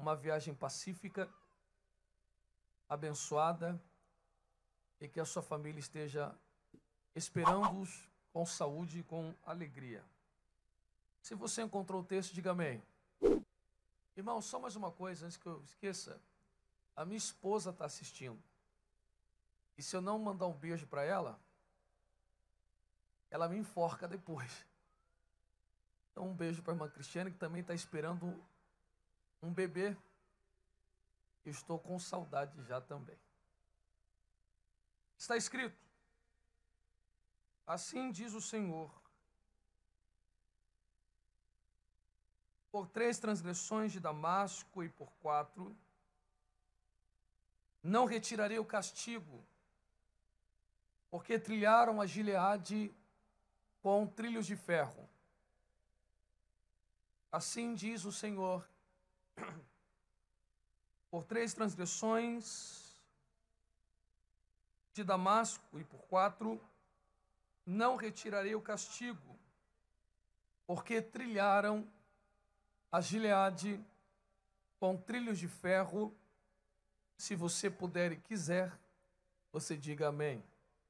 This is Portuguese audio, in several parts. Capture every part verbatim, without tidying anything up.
uma viagem pacífica, abençoada, e que a sua família esteja esperando-os com saúde e com alegria. Se você encontrou o texto, diga amém. Irmão, só mais uma coisa, antes que eu esqueça. A minha esposa está assistindo. E se eu não mandar um beijo para ela, ela me enforca depois. Então um beijo para a irmã Cristiane, que também está esperando um bebê. Eu estou com saudade já também. Está escrito: assim diz o Senhor: por três transgressões de Damasco e por quatro, não retirarei o castigo, porque trilharam a Gileade com trilhos de ferro. Assim diz o Senhor: por três transgressões de Damasco e por quatro, não retirarei o castigo, porque trilharam a Gileade com trilhos de ferro. Se você puder e quiser, você diga amém.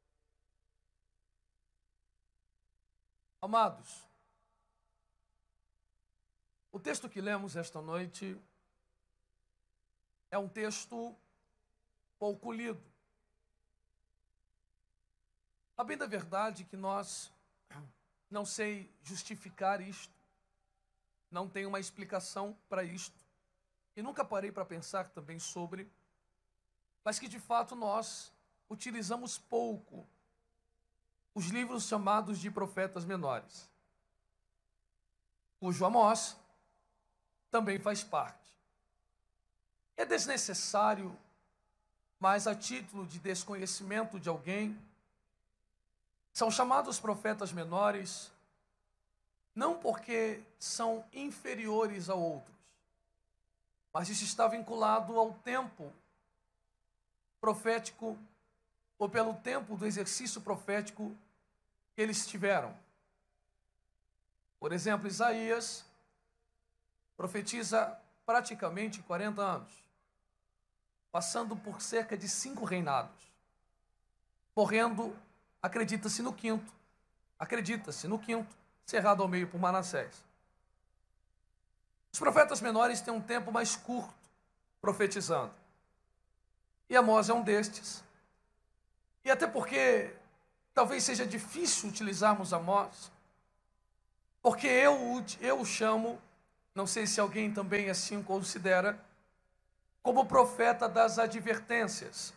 Amados, o texto que lemos esta noite é um texto pouco lido. A bem da verdade que nós, não sei justificar isto, não tenho uma explicação para isto, e nunca parei para pensar também sobre, mas que de fato nós utilizamos pouco os livros chamados de profetas menores, cujo Amós também faz parte. É desnecessário, mas a título de desconhecimento de alguém, são chamados profetas menores, não porque são inferiores a outros, mas isso está vinculado ao tempo profético, ou pelo tempo do exercício profético que eles tiveram. Por exemplo, Isaías profetiza praticamente quarenta anos, passando por cerca de cinco reinados, morrendo, acredita-se no quinto, acredita-se no quinto, cerrado ao meio por Manassés. Os profetas menores têm um tempo mais curto profetizando, e Amós é um destes. E até porque talvez seja difícil utilizarmos Amós, porque eu, eu o chamo, não sei se alguém também assim o considera, como profeta das advertências.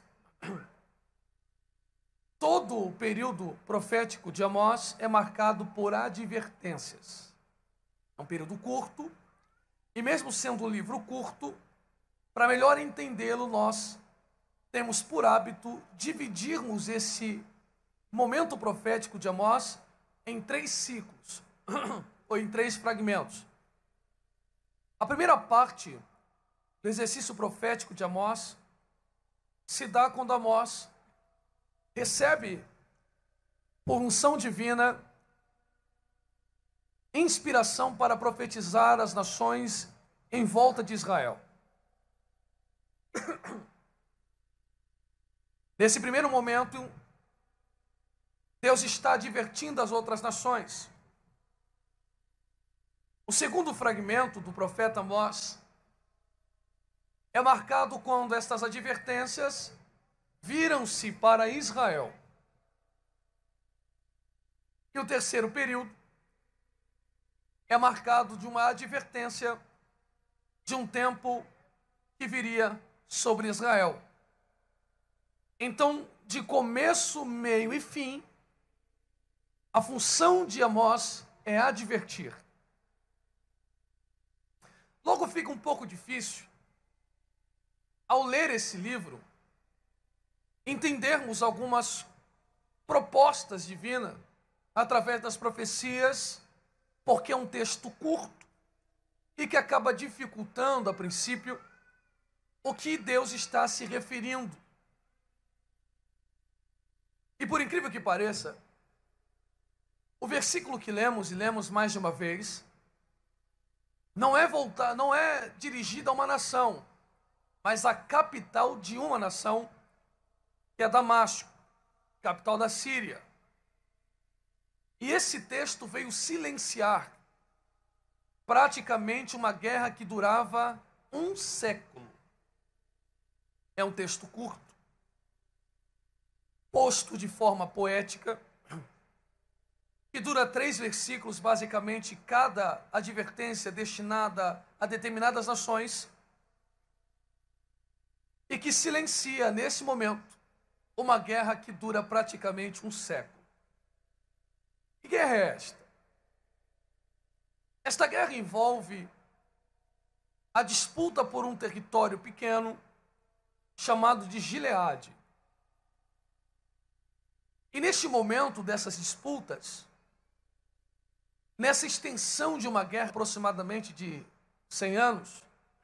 Todo o período profético de Amós é marcado por advertências. É um período curto, e mesmo sendo um livro curto, para melhor entendê-lo, nós temos por hábito dividirmos esse momento profético de Amós em três ciclos, ou em três fragmentos. A primeira parte do exercício profético de Amós se dá quando Amós recebe, por unção divina, inspiração para profetizar as nações em volta de Israel. Nesse primeiro momento, Deus está advertindo as outras nações. O segundo fragmento do profeta Amós é marcado quando estas advertências viram-se para Israel. E o terceiro período é marcado de uma advertência de um tempo que viria sobre Israel. Então, de começo, meio e fim, a função de Amós é advertir. Logo fica um pouco difícil, ao ler esse livro, entendermos algumas propostas divinas através das profecias, porque é um texto curto e que acaba dificultando, a princípio, o que Deus está se referindo. E por incrível que pareça, o versículo que lemos, e lemos mais de uma vez, não é voltar, não é dirigida a uma nação, mas a capital de uma nação, que é Damasco, capital da Síria. E esse texto veio silenciar praticamente uma guerra que durava um século. É um texto curto, posto de forma poética, que dura três versículos, basicamente, cada advertência destinada a determinadas nações, e que silencia, nesse momento, uma guerra que dura praticamente um século. Que guerra é esta? Esta guerra envolve a disputa por um território pequeno, chamado de Gileade. E neste momento dessas disputas, nessa extensão de uma guerra aproximadamente de cem anos,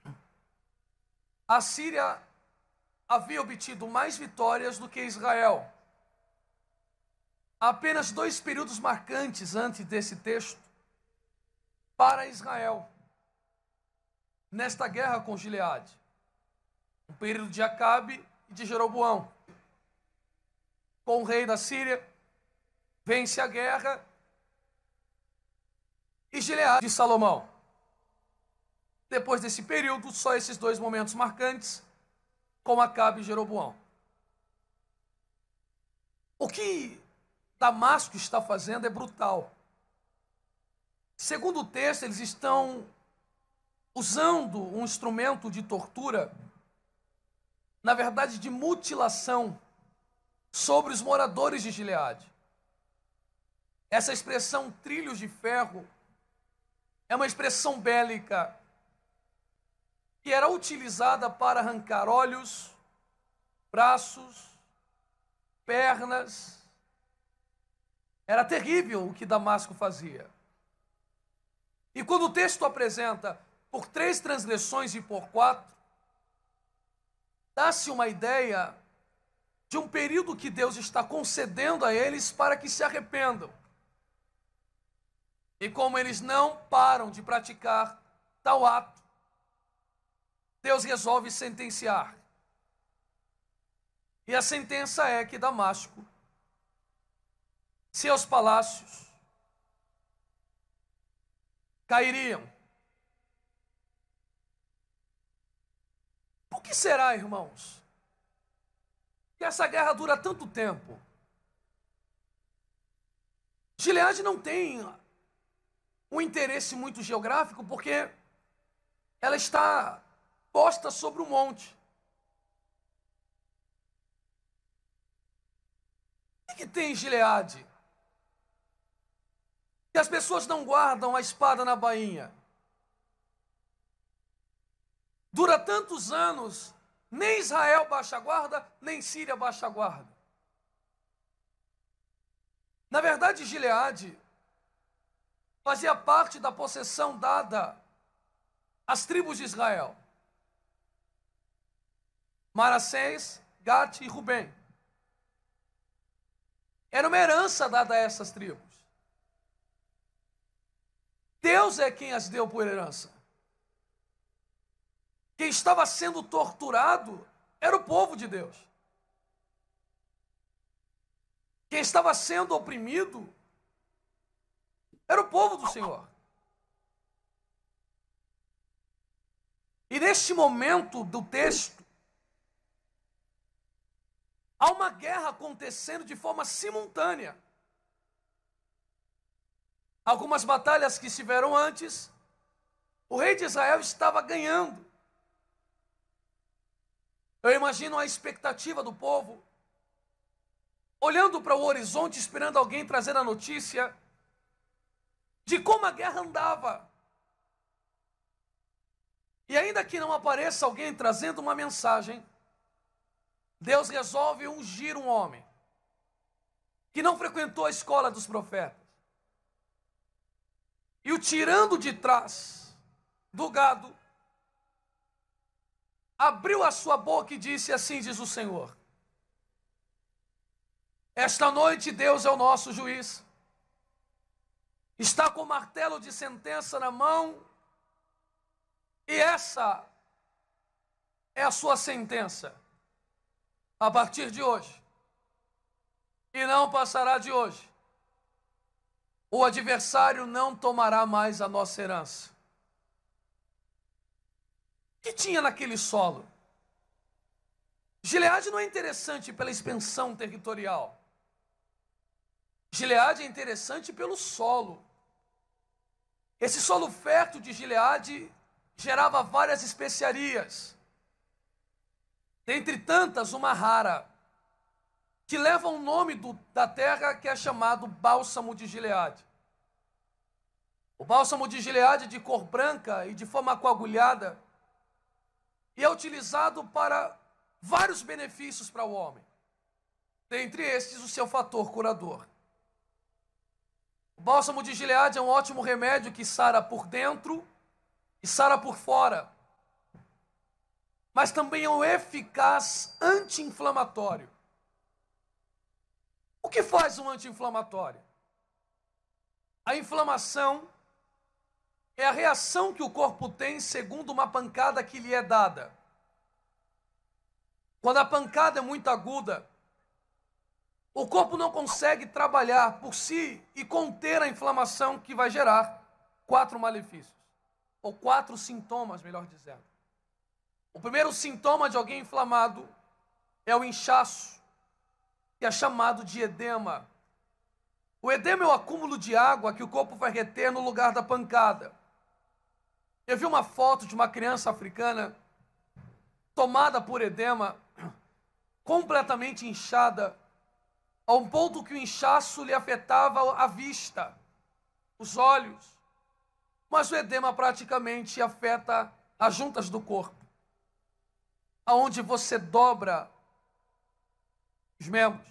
a Síria havia obtido mais vitórias do que Israel. Há apenas dois períodos marcantes antes desse texto para Israel, nesta guerra com Gileade. O período de Acabe e de Jeroboão. Com o rei da Síria, vence a guerra, e Gileade de Salomão. Depois desse período, só esses dois momentos marcantes, com Acabe e Jeroboão. O que Damasco está fazendo é brutal. Segundo o texto, eles estão usando um instrumento de tortura, na verdade de mutilação, sobre os moradores de Gileade. Essa expressão trilhos de ferro é uma expressão bélica que era utilizada para arrancar olhos, braços, pernas. Era terrível o que Damasco fazia. E quando o texto apresenta por três transgressões e por quatro, dá-se uma ideia de um período que Deus está concedendo a eles para que se arrependam. E como eles não param de praticar tal ato, Deus resolve sentenciar. E a sentença é que Damasco, seus palácios, cairiam. Por que será, irmãos, que essa guerra dura tanto tempo? Gileade não tem um interesse muito geográfico, porque ela está posta sobre um monte. O que tem em Gileade? Que as pessoas não guardam a espada na bainha. Dura tantos anos, nem Israel baixa a guarda, nem Síria baixa a guarda. Na verdade, Gileade fazia parte da possessão dada às tribos de Israel. Manassés, Gate e Rubem. Era uma herança dada a essas tribos. Deus é quem as deu por herança. Quem estava sendo torturado era o povo de Deus. Quem estava sendo oprimido era o povo do Senhor. E neste momento do texto, há uma guerra acontecendo de forma simultânea. Algumas batalhas que estiveram antes, o rei de Israel estava ganhando. Eu imagino a expectativa do povo, olhando para o horizonte, esperando alguém trazer a notícia de como a guerra andava. E ainda que não apareça alguém trazendo uma mensagem, Deus resolve ungir um homem que não frequentou a escola dos profetas. E o tirando de trás do gado, abriu a sua boca e disse: assim diz o Senhor, esta noite Deus é o nosso juiz, está com o martelo de sentença na mão, E essa é a sua sentença a partir de hoje. E não passará de hoje. O adversário não tomará mais a nossa herança. O que tinha naquele solo? Gileade não é interessante pela expansão territorial. Gileade é interessante pelo solo. Esse solo fértil de Gileade gerava várias especiarias. Dentre tantas, uma rara, que leva o nome do, da terra, que é chamado bálsamo de Gileade. O bálsamo de Gileade é de cor branca e de forma coagulhada, e é utilizado para vários benefícios para o homem. Dentre estes, o seu fator curador. O bálsamo de Gileade é um ótimo remédio que sara por dentro e sara por fora. Mas também é um eficaz anti-inflamatório. O que faz um anti-inflamatório? A inflamação é a reação que o corpo tem segundo uma pancada que lhe é dada. Quando a pancada é muito aguda, o corpo não consegue trabalhar por si e conter a inflamação que vai gerar quatro malefícios, ou quatro sintomas, melhor dizendo. O primeiro sintoma de alguém inflamado é o inchaço, que é chamado de edema. O edema é o acúmulo de água que o corpo vai reter no lugar da pancada. Eu vi uma foto de uma criança africana tomada por edema, completamente inchada, a um ponto que o inchaço lhe afetava a vista, os olhos, mas o edema praticamente afeta as juntas do corpo, aonde você dobra os membros.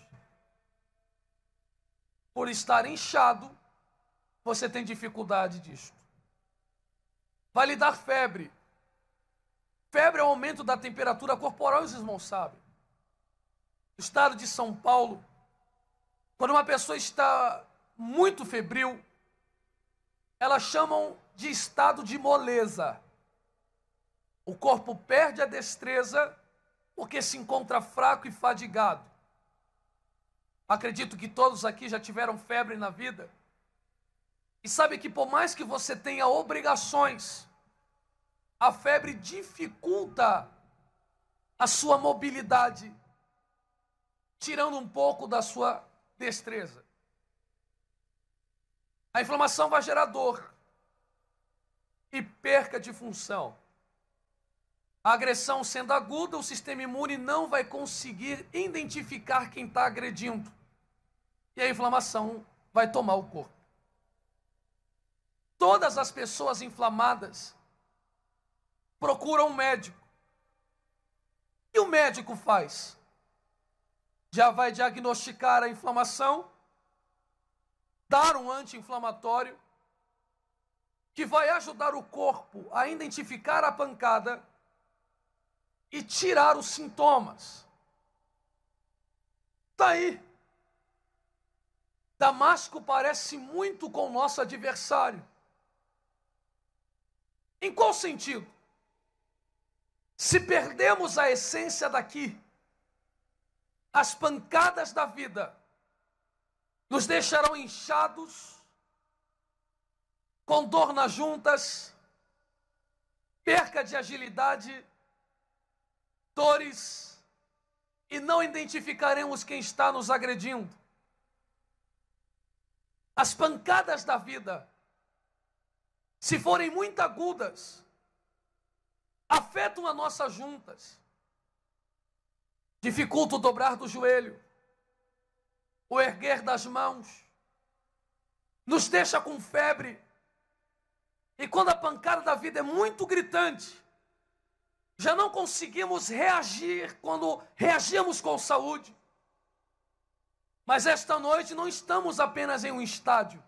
Por estar inchado, você tem dificuldade disto. Vai lhe dar febre. Febre é o aumento da temperatura corporal, os irmãos sabem. No estado de São Paulo, quando uma pessoa está muito febril, elas chamam de estado de moleza. O corpo perde a destreza porque se encontra fraco e fadigado. Acredito que todos aqui já tiveram febre na vida. E sabe que por mais que você tenha obrigações, a febre dificulta a sua mobilidade, tirando um pouco da sua destreza. A inflamação vai gerar dor e perca de função. A agressão sendo aguda, o sistema imune não vai conseguir identificar quem está agredindo. E a inflamação vai tomar o corpo. Todas as pessoas inflamadas procuram um médico. E o médico faz? Já vai diagnosticar a inflamação, dar um anti-inflamatório, que vai ajudar o corpo a identificar a pancada e tirar os sintomas. Está aí. Damasco parece muito com o nosso adversário. Em qual sentido? Se perdemos a essência daqui, as pancadas da vida nos deixarão inchados, com dor nas juntas, perca de agilidade, dores, e não identificaremos quem está nos agredindo. As pancadas da vida, se forem muito agudas, afetam as nossas juntas, dificulta o dobrar do joelho, o erguer das mãos, nos deixa com febre, e quando a pancada da vida é muito gritante, já não conseguimos reagir quando reagimos com saúde. Mas esta noite não estamos apenas em um estádio,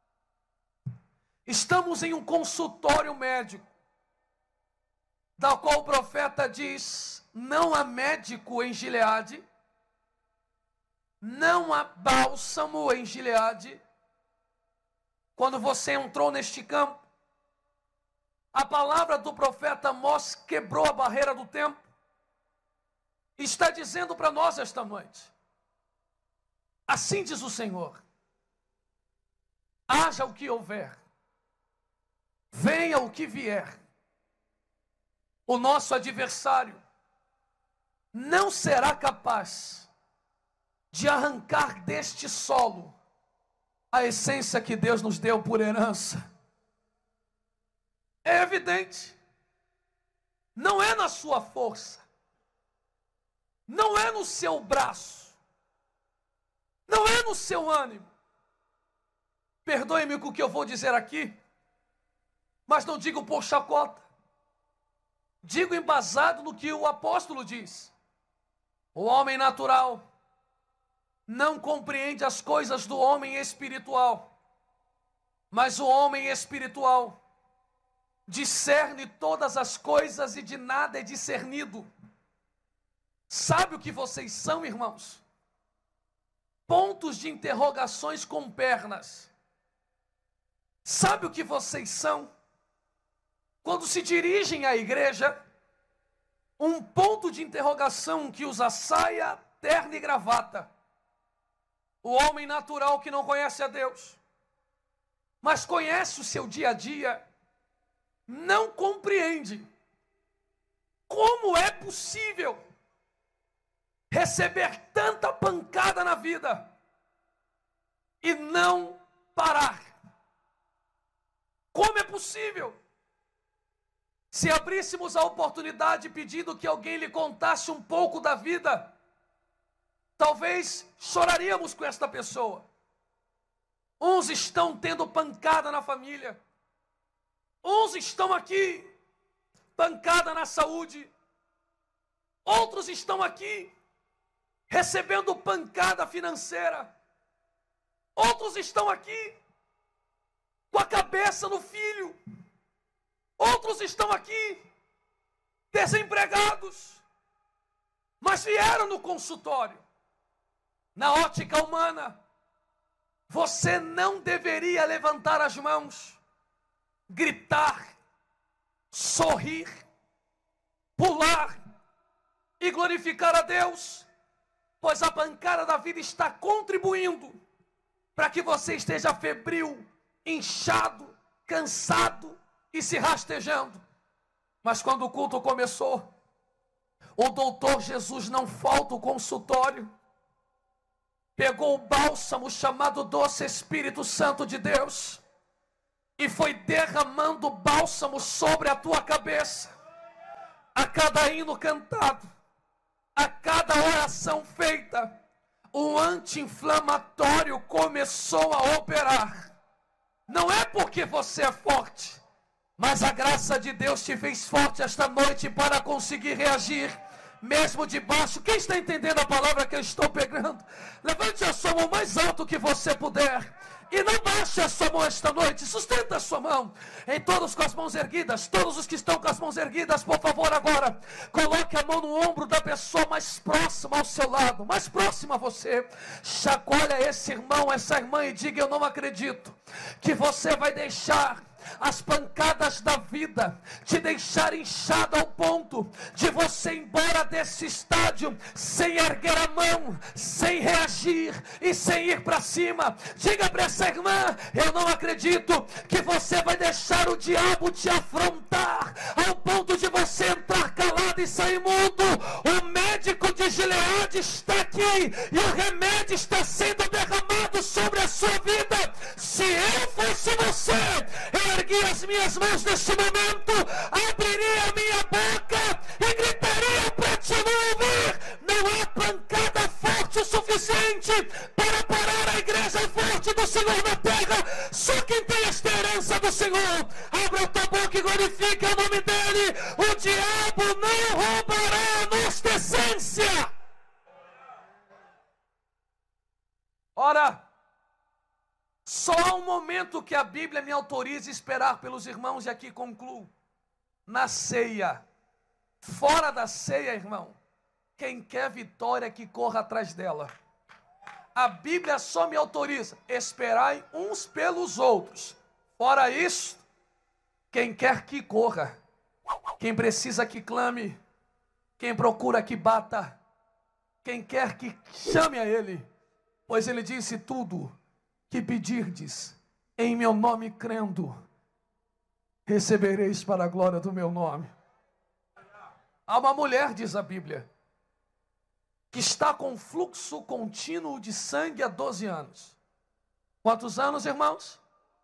estamos em um consultório médico, da qual o profeta diz: não há médico em Gileade, não há bálsamo em Gileade. Quando você entrou neste campo, A palavra do profeta Amós quebrou a barreira do tempo. Está dizendo para nós esta noite: assim diz o Senhor, haja o que houver, venha o que vier, o nosso adversário não será capaz de arrancar deste solo a essência que Deus nos deu por herança. É evidente, não é na sua força, não é no seu braço, não é no seu ânimo. Perdoe-me com o que eu vou dizer aqui, mas não digo por chacota, digo embasado no que o apóstolo diz. O homem natural não compreende as coisas do homem espiritual, mas o homem espiritual discerne todas as coisas e de nada é discernido. Sabe o que vocês são, irmãos? Pontos de interrogações com pernas. Sabe o que vocês são? Quando se dirigem à igreja, um ponto de interrogação que usa saia, terno e gravata. O homem natural que não conhece a Deus, mas conhece o seu dia a dia, não compreende como é possível receber tanta pancada na vida e não parar. Como é possível? Se abríssemos a oportunidade pedindo que alguém lhe contasse um pouco da vida, talvez choraríamos com esta pessoa. Uns estão tendo pancada na família, uns estão aqui, pancada na saúde, outros estão aqui, recebendo pancada financeira, outros estão aqui, com a cabeça no filho, outros estão aqui, desempregados, mas vieram no consultório. Na ótica humana, você não deveria levantar as mãos, gritar, sorrir, pular e glorificar a Deus, pois a pancada da vida está contribuindo para que você esteja febril, inchado, cansado e se rastejando. Mas quando o culto começou, o doutor Jesus não falta o consultório, pegou o bálsamo chamado doce Espírito Santo de Deus e foi derramando bálsamo sobre a tua cabeça. A cada hino cantado, a cada oração feita, o anti-inflamatório começou a operar. Não é porque você é forte, mas a graça de Deus te fez forte esta noite para conseguir reagir mesmo de baixo. Quem está entendendo a palavra que eu estou pegando? Levante a sua mão mais alto que você puder. E não baixe a sua mão esta noite. Sustenta a sua mão. Em todos com as mãos erguidas. Todos os que estão com as mãos erguidas, por favor, agora coloque a mão no ombro da pessoa mais próxima ao seu lado, mais próxima a você. Chacoalha esse irmão, essa irmã e diga: eu não acredito que você vai deixar as pancadas da vida te deixar inchado ao ponto de você ir embora desse estádio sem erguer a mão, sem reagir e sem ir para cima. Diga para essa irmã: eu não acredito que você vai deixar o diabo te afrontar ao ponto de você entrar calado e sair mudo. O médico de Gileade está aqui e o remédio está sendo derramado sobre a sua vida. Se eu fosse você, eu ergui as minhas mãos neste momento, abriria a minha boca e gritaria para te ouvir. Não há pancada forte o suficiente para parar a igreja forte do Senhor na terra. Só quem tem esta herança do Senhor. Abra a tua boca e glorifique o nome dele. O diabo não roubará a nossa essência. Ora, só há um momento que a Bíblia me autoriza a esperar pelos irmãos, e aqui concluo: na ceia. Fora da ceia, irmão, quem quer vitória que corra atrás dela. A Bíblia só me autoriza: esperai uns pelos outros. Fora isso, Quem quer que corra, quem precisa que clame, quem procura que bata, quem quer que chame a Ele, pois Ele disse: tudo que pedirdes em meu nome crendo, recebereis para a glória do meu nome. Há uma mulher, diz a Bíblia, que está com fluxo contínuo de sangue há doze anos. Quantos anos, irmãos?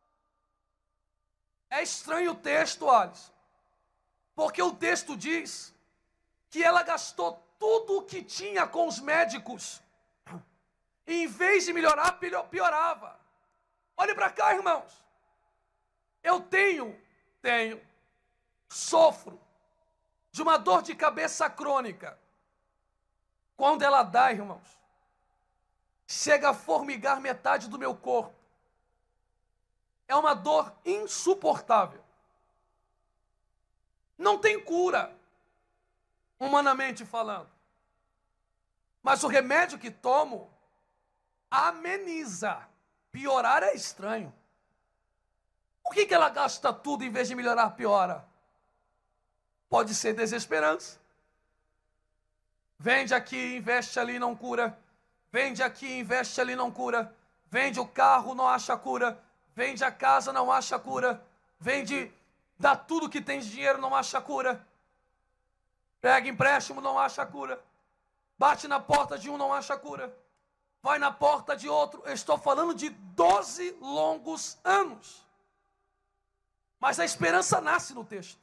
É estranho o texto, Alisson, porque o texto diz que ela gastou tudo o que tinha com os médicos, e em vez de melhorar, piorava. Olhe para cá, irmãos. Eu tenho, tenho, sofro de uma dor de cabeça crônica. Quando ela dá, irmãos, chega a formigar metade do meu corpo. É uma dor insuportável. Não tem cura, humanamente falando. Mas o remédio que tomo ameniza. Piorar é estranho. Por que que ela gasta tudo em vez de melhorar, piora? Pode ser desesperança. Vende aqui, investe ali, não cura. Vende aqui, investe ali, não cura. Vende o carro, não acha cura. Vende a casa, não acha cura. Vende, dá tudo que tem de dinheiro, não acha cura. Pega empréstimo, não acha cura. Bate na porta de um, não acha cura. Vai na porta de outro. Eu estou falando de doze longos anos. Mas a esperança nasce no texto.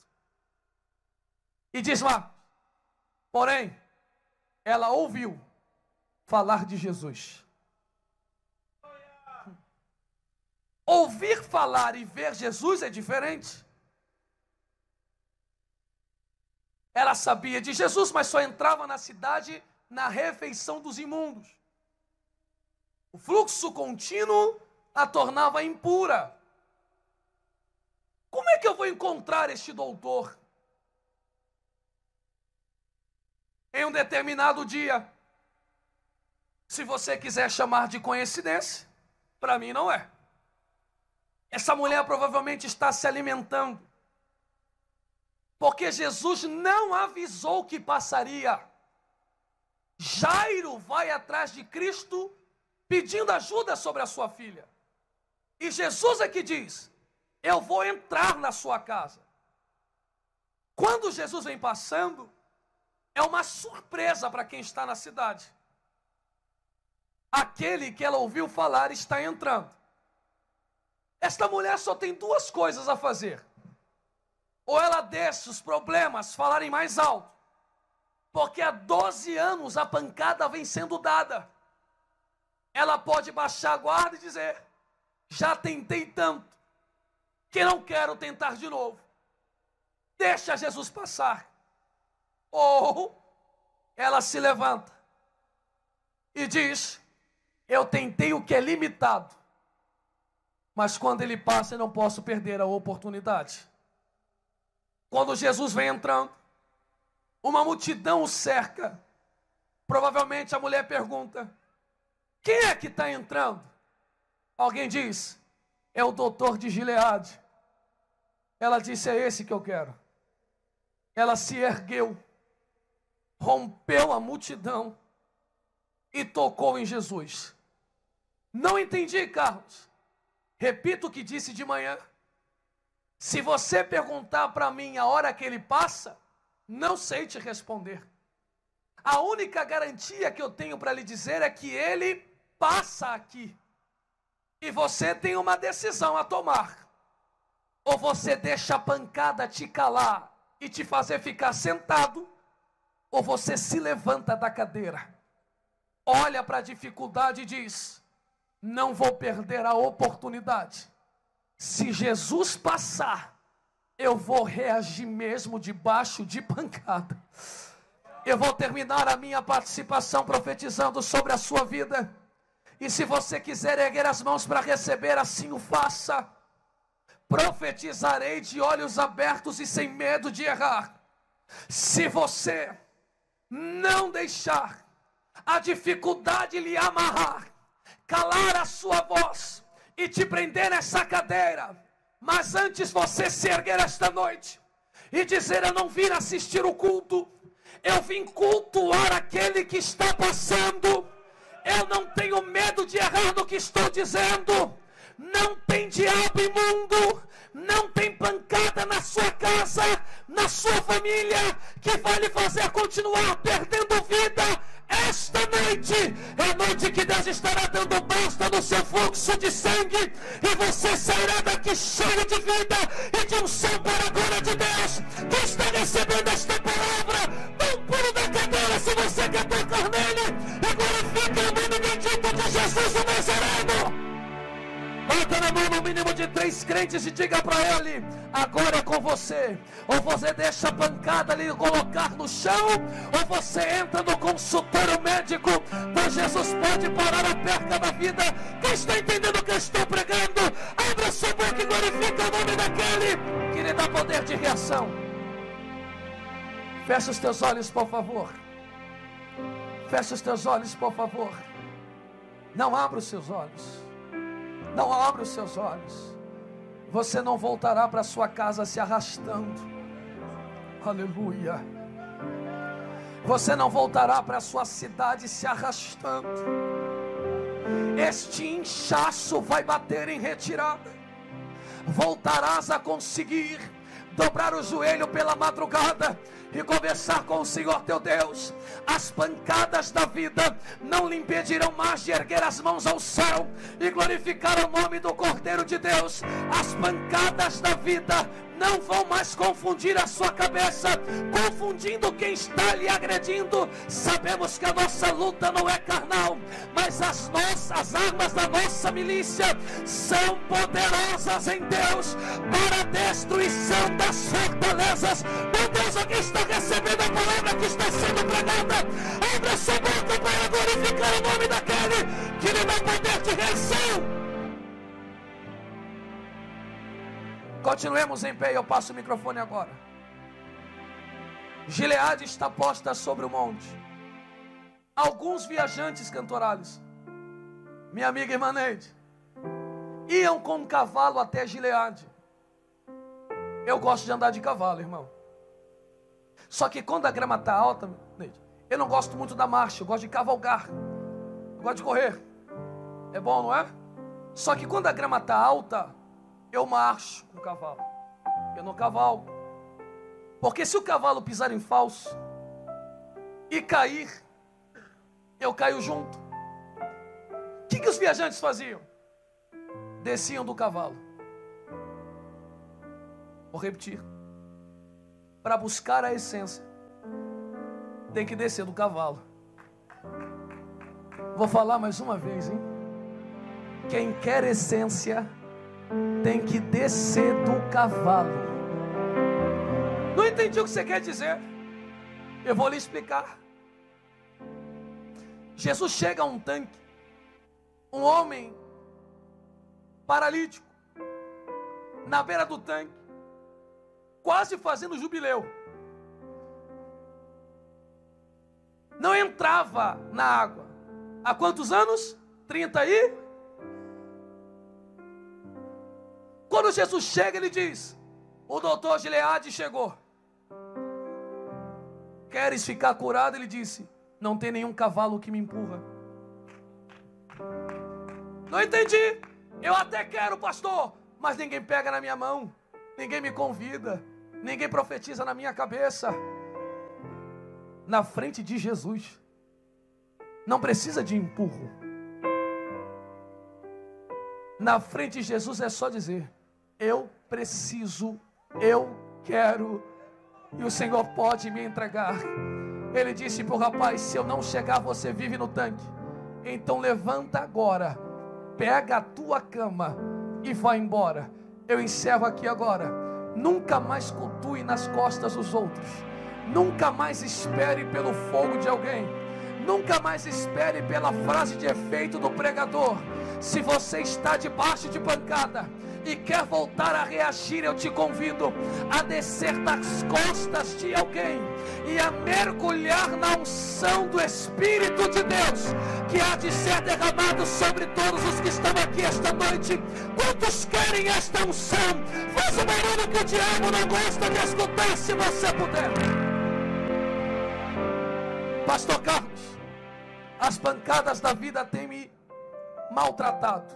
E diz lá, porém, ela ouviu falar de Jesus. Ouvir falar e ver Jesus é diferente. Ela sabia de Jesus, mas só entrava na cidade na refeição dos imundos. O fluxo contínuo a tornava impura. Como é que eu vou encontrar este doutor? Em um determinado dia, se você quiser chamar de coincidência, para mim não é. Essa mulher provavelmente está se alimentando, porque Jesus não avisou que passaria. Jairo vai atrás de Cristo pedindo ajuda sobre a sua filha. E Jesus é que diz: eu vou entrar na sua casa. Quando Jesus vem passando, é uma surpresa para quem está na cidade. Aquele que ela ouviu falar está entrando. Esta mulher só tem duas coisas a fazer. Ou ela deixa os problemas falarem mais alto, porque há doze anos a pancada vem sendo dada. Ela pode baixar a guarda e dizer: já tentei tanto, que não quero tentar de novo. Deixa Jesus passar. Ou ela se levanta e diz: eu tentei o que é limitado, mas quando ele passa eu não posso perder a oportunidade. Quando Jesus vem entrando, uma multidão o cerca. Provavelmente a mulher pergunta: quem é que está entrando? Alguém diz: é o doutor de Gileade. Ela disse: é esse que eu quero. Ela se ergueu, rompeu a multidão e tocou em Jesus. Não entendi, Carlos. Repito o que disse de manhã. Se você perguntar para mim a hora que ele passa, não sei te responder. A única garantia que eu tenho para lhe dizer é que ele passa aqui. E você tem uma decisão a tomar. Ou você deixa a pancada te calar e te fazer ficar sentado, ou você se levanta da cadeira, olha para a dificuldade e diz: não vou perder a oportunidade. Se Jesus passar, eu vou reagir mesmo debaixo de pancada. Eu vou terminar a minha participação profetizando sobre a sua vida. E se você quiser erguer as mãos para receber, assim o faça. Profetizarei de olhos abertos e sem medo de errar. Se você não deixar a dificuldade lhe amarrar, calar a sua voz e te prender nessa cadeira, Mas antes você se erguer esta noite e dizer: eu não vim assistir o culto, eu vim cultuar aquele que está passando. Eu não tenho medo de errar no que estou dizendo. Não tem diabo imundo, não tem pancada na sua casa, na sua família, que vai lhe fazer continuar perdendo vida. Esta noite é a noite que Deus estará dando basta no seu fluxo de sangue, e você sairá daqui cheio de vida e de unção para a glória de Deus. Quem está recebendo esta palavra, dá um pulo da cadeira se você quer tocar nele, e glorifica o nome bendito de Jesus o Nazareno. Bota na mão no mínimo de três crentes e diga para ele: agora é com você. Ou você deixa a pancada ali colocar no chão, ou você entra no consultório médico, pois Jesus pode parar a perca da vida. Quem está entendendo o que eu estou pregando? Abra sua boca e glorifica o nome daquele que lhe dá poder de reação. Fecha os teus olhos, por favor. Fecha os teus olhos, por favor. Não abra os seus olhos. Não abra os seus olhos. Você não voltará para sua casa se arrastando. Aleluia. Você não voltará para sua cidade se arrastando. Este inchaço vai bater em retirada. Voltarás a conseguir dobrar o joelho pela madrugada e conversar com o Senhor teu Deus. As pancadas da vida não lhe impedirão mais de erguer as mãos ao céu e glorificar o nome do Cordeiro de Deus. As pancadas da vida não vão mais confundir a sua cabeça, confundindo quem está lhe agredindo. Sabemos que a nossa luta não é carnal, mas as nossas as armas da nossa milícia são poderosas em Deus para a destruição das fortalezas. Meu Deus, alguém está recebendo a palavra que está sendo pregada? Abra sua boca para glorificar o nome daquele que lhe dá poder de reação. Continuemos em pé, eu passo o microfone agora. Gileade está posta sobre o monte. Alguns viajantes cantorales, minha amiga irmã Neide, iam com um cavalo até Gileade. Eu gosto de andar de cavalo, irmão. Só que quando a grama está alta, Neide, eu não gosto muito da marcha, eu gosto de cavalgar. Eu gosto de correr. É bom, não é? Só que quando a grama está alta, eu marcho com o cavalo. Eu não cavalgo. Porque se o cavalo pisar em falso e cair, eu caio junto. O que, que os viajantes faziam? Desciam do cavalo. Vou repetir. Para buscar a essência, tem que descer do cavalo. Vou falar mais uma vez, hein? Quem quer essência tem que descer do cavalo. Não entendi o que você quer dizer. Eu vou lhe explicar. Jesus chega a um tanque, um homem paralítico, na beira do tanque, quase fazendo jubileu. Não entrava na água. Há quantos anos? trinta e... Quando Jesus chega, ele diz: o doutor Gileade chegou. Queres ficar curado? Ele disse: não tem nenhum cavalo que me empurra. Não entendi. Eu até quero, pastor, mas ninguém pega na minha mão, ninguém me convida, ninguém profetiza na minha cabeça. Na frente de Jesus não precisa de empurro. Na frente de Jesus é só dizer: eu preciso, eu quero, e o Senhor pode me entregar. Ele disse para o rapaz: se eu não chegar, você vive no tanque. Então levanta agora, pega a tua cama e vai embora. Eu encerro aqui agora. Nunca mais cultue nas costas dos outros. Nunca mais espere pelo fogo de alguém. Nunca mais espere pela frase de efeito do pregador. Se você está debaixo de pancada e quer voltar a reagir, eu te convido a descer das costas de alguém e a mergulhar na unção do Espírito de Deus, que há de ser derramado sobre todos os que estão aqui esta nesta noite? Quantos querem esta unção? Faz um barulho que o diabo não gosta de escutar, se você puder. Pastor Carlos, as pancadas da vida têm me maltratado.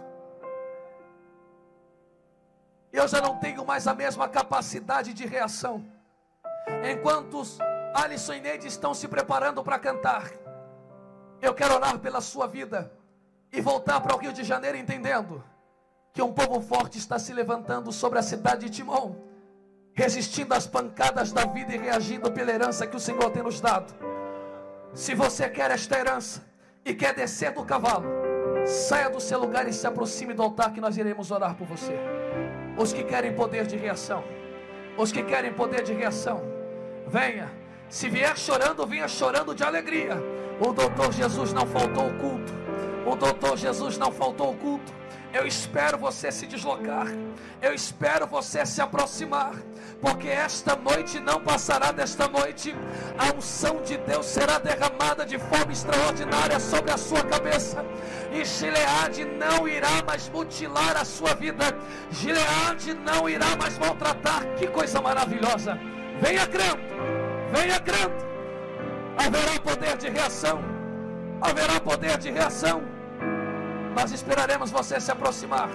Eu já não tenho mais a mesma capacidade de reação. Enquanto Alisson e Neide estão se preparando para cantar, eu quero orar pela sua vida e voltar para o Rio de Janeiro entendendo que um povo forte está se levantando sobre a cidade de Timon, resistindo às pancadas da vida e reagindo pela herança que o Senhor tem nos dado. Se você quer esta herança e quer descer do cavalo, saia do seu lugar e se aproxime do altar que nós iremos orar por você. Os que querem poder de reação, os que querem poder de reação, venha. Se vier chorando, venha chorando de alegria. O doutor Jesus não faltou o culto. O doutor Jesus não faltou o culto. Eu espero você se deslocar. Eu espero você se aproximar. Porque esta noite não passará desta noite. A unção de Deus será derramada de forma extraordinária sobre a sua cabeça. E Gileade não irá mais mutilar a sua vida. Gileade não irá mais maltratar. Que coisa maravilhosa. Venha crendo. Venha crendo. Haverá poder de reação. Haverá poder de reação. Nós esperaremos você se aproximar.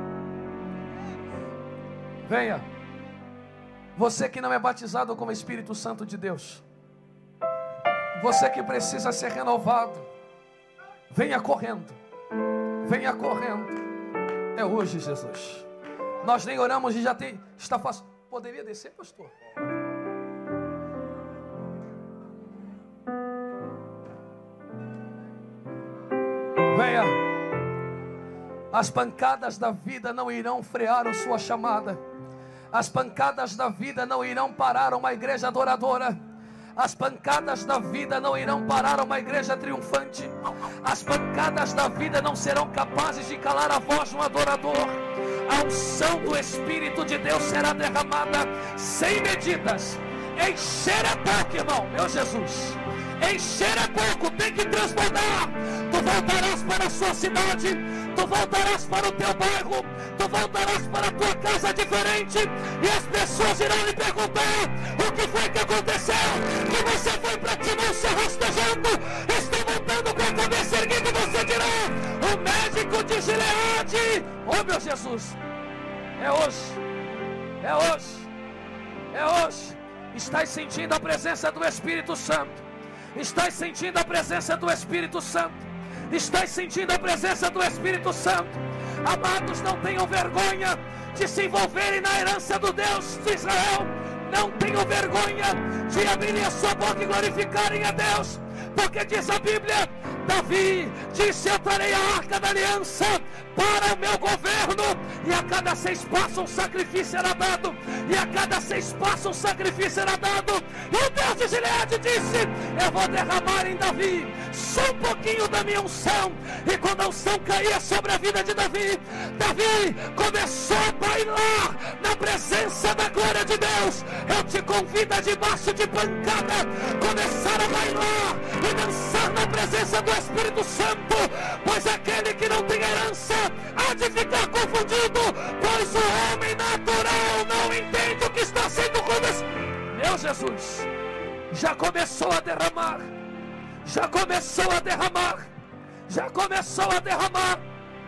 Venha. Você que não é batizado com o Espírito Santo de Deus. Você que precisa ser renovado. Venha correndo. Venha correndo. É hoje, Jesus. Nós nem oramos e já tem, está fácil. Poderia descer, pastor? Venha. As pancadas da vida não irão frear a sua chamada. As pancadas da vida não irão parar uma igreja adoradora. As pancadas da vida não irão parar uma igreja triunfante. As pancadas da vida não serão capazes de calar a voz de um adorador. A unção do Espírito de Deus será derramada sem medidas. Encher é pouco, irmão, meu Jesus. Encher é pouco, tem que transbordar. Tu voltarás para a sua cidade, tu voltarás para o teu bairro, tu voltarás para a tua casa diferente. E as pessoas irão lhe perguntar: o que foi que aconteceu? Que você foi para Timon se rastejando, está voltando com a cabeça erguida, e você dirá: o médico de Gileade. Oh meu Jesus, é hoje, é hoje, é hoje. Estás sentindo a presença do Espírito Santo. Estás sentindo a presença do Espírito Santo. Estás sentindo a presença do Espírito Santo. Amados, não tenham vergonha de se envolverem na herança do Deus de Israel. Não tenham vergonha de abrirem a sua boca e glorificarem a Deus. Porque diz a Bíblia, Davi disse: eu trarei a arca da aliança para o meu governo, e a cada seis passos um sacrifício será dado, e a cada seis passos um sacrifício será dado. E o Deus de Gileade disse: eu vou derramar em Davi só um pouquinho da minha unção. E quando a unção caía sobre a vida de Davi, Davi começou a bailar na presença da glória de Deus. Eu te convido a, debaixo de pancada, começar a bailar e dançar na presença do Espírito Santo, pois aquele que não tem herança há de ficar confundido, pois o homem natural não entende o que está sendo acontecido. Meu Jesus, já começou a derramar, já começou a derramar, já começou a derramar.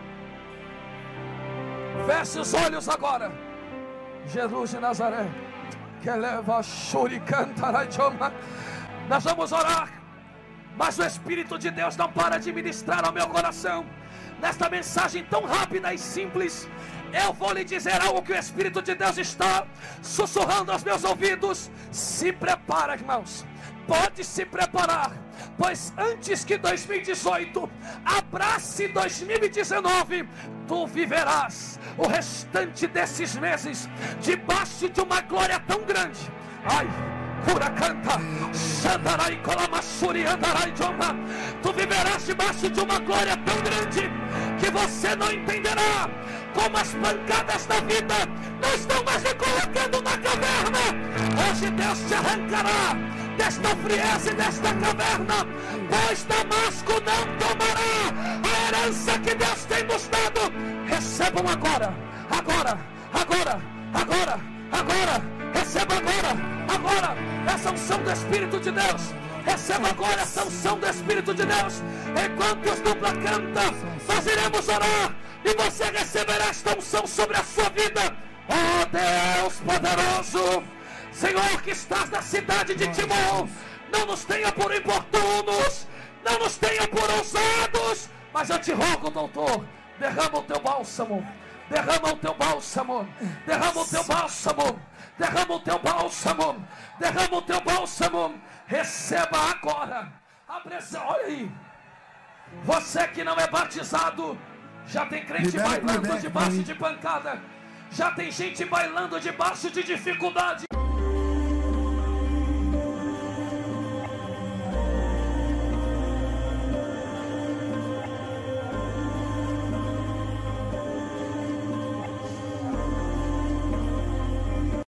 Feche os olhos agora. Jesus de Nazaré, que leva Shurikantarajoma. Nós vamos orar, mas o Espírito de Deus não para de ministrar ao meu coração. Nesta mensagem tão rápida e simples, eu vou lhe dizer algo que o Espírito de Deus está sussurrando aos meus ouvidos. Se prepara, irmãos. Pode se preparar, pois antes que dois mil e dezoito abrace dois mil e dezenove, tu viverás o restante desses meses debaixo de uma glória tão grande. Ai, cura canta, Sandarai Colamassuri Andarai Joma. Tu viverás debaixo de uma glória tão grande que você não entenderá como as pancadas da vida não estão mais lhe colocando na caverna. Hoje Deus te arrancará desta frieza e desta caverna, pois Damasco não tomará a herança que Deus tem nos dado. Recebam agora, agora, agora, agora, agora, receba agora, agora, essa unção do Espírito de Deus. Receba agora essa unção do Espírito de Deus. Enquanto os dupla canta, nós iremos orar e você receberá esta unção sobre a sua vida. Oh Deus poderoso, Senhor que estás na cidade de Timon, não nos tenha por importunos, não nos tenha por ousados, mas eu te rogo, doutor, derrama o teu bálsamo, derrama o teu bálsamo, derrama o teu bálsamo, derrama o teu bálsamo, derrama o teu bálsamo. Receba agora a pressão. Olha aí, você que não é batizado, já tem crente Libera, bailando libera, debaixo libera. de pancada, já tem gente bailando debaixo de dificuldade.